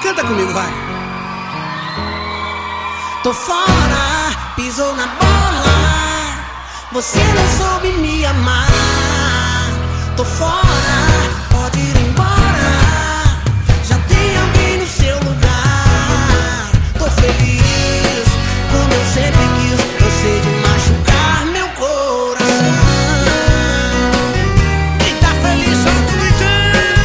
Canta comigo, vai. Tô fora, pisou na bola, você não soube me amar. Tô fora, pode ir embora, já tem alguém no seu lugar. Tô feliz, como eu sempre quis, cansei de machucar meu coração. Quem tá feliz, solta o gritão.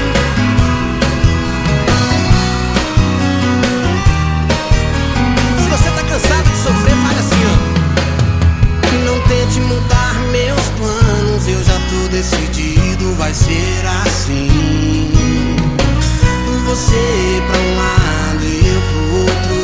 Se você tá cansado de sofrer, fale assim, ó. Não tente mudar meus planos, eu já tô decidido, vai ser assim. Você pra um lado e eu pro outro.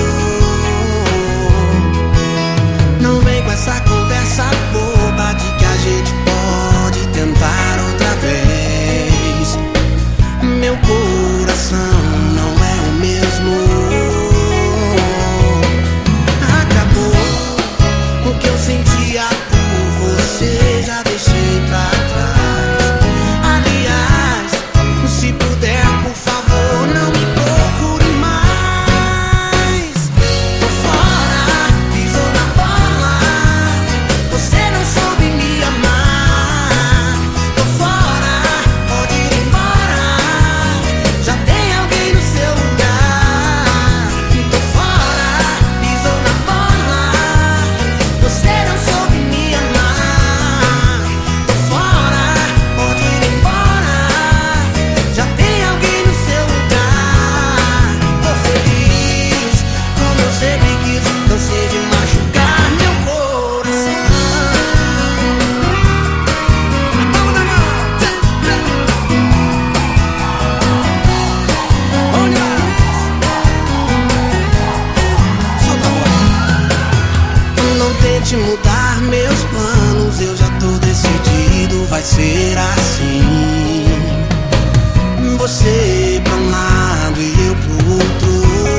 Não vem com essa conversa boba de que a gente pode tentar outra vez. Meu coração não é o mesmo. Acabou o que eu sentia por você, já deixei pra trás. Aliás, se puder, por favor, não me procure mais. Tô fora, pisou na bola, você não soube me amar. Tô fora, pode ir embora, já tem alguém no seu lugar. Tô fora, pisou na bola, você não soube me amar. Tô fora, pode ir embora, já tem alguém no seu lugar. Tô feliz, como eu sempre quis, cansei de machucar meu coração. Palma na mão. Onde vai? Solta a voz. Não tente mudar meus planos, eu já tô decidido, vai ser assim. Você pra um lado e eu pro outro.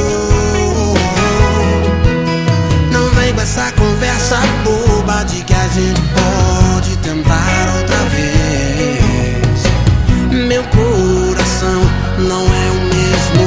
Não vem com essa conversa boba de que a gente pode tentar outra vez. Meu coração não é o mesmo.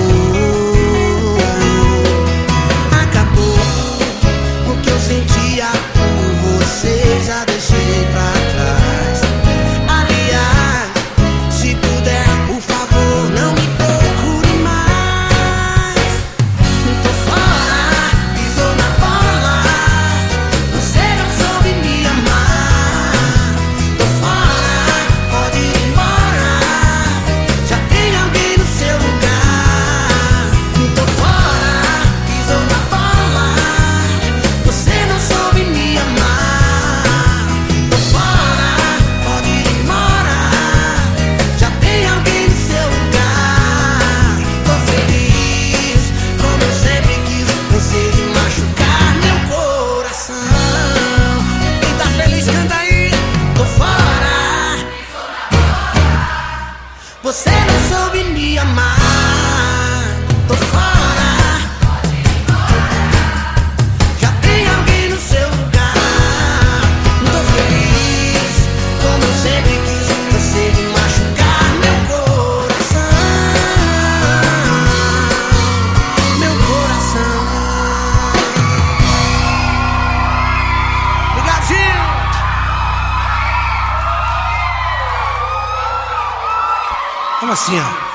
Acabou o que eu sentia por você, já deixei pra trás. Aliás, se puder, por favor, não me procure mais. Tô fora, pisou na bola, você não soube me amar. Tô fora, pode ir embora, já tem alguém no seu lugar. Tô fora, pisou na bola, você não soube me amar. Tô fora, pode ir embora, já tem alguém no seu lugar. Tô feliz, como eu sempre quis, cansei de machucar meu coração. Quem tá feliz, canta aí. Tô fora, você não soube me amar. Tô fora, já tem alguém no seu lugar. Tô feliz, como eu sempre quis, cansei de machucar meu coração. Meu coração. Obrigadinho. Como assim, ó?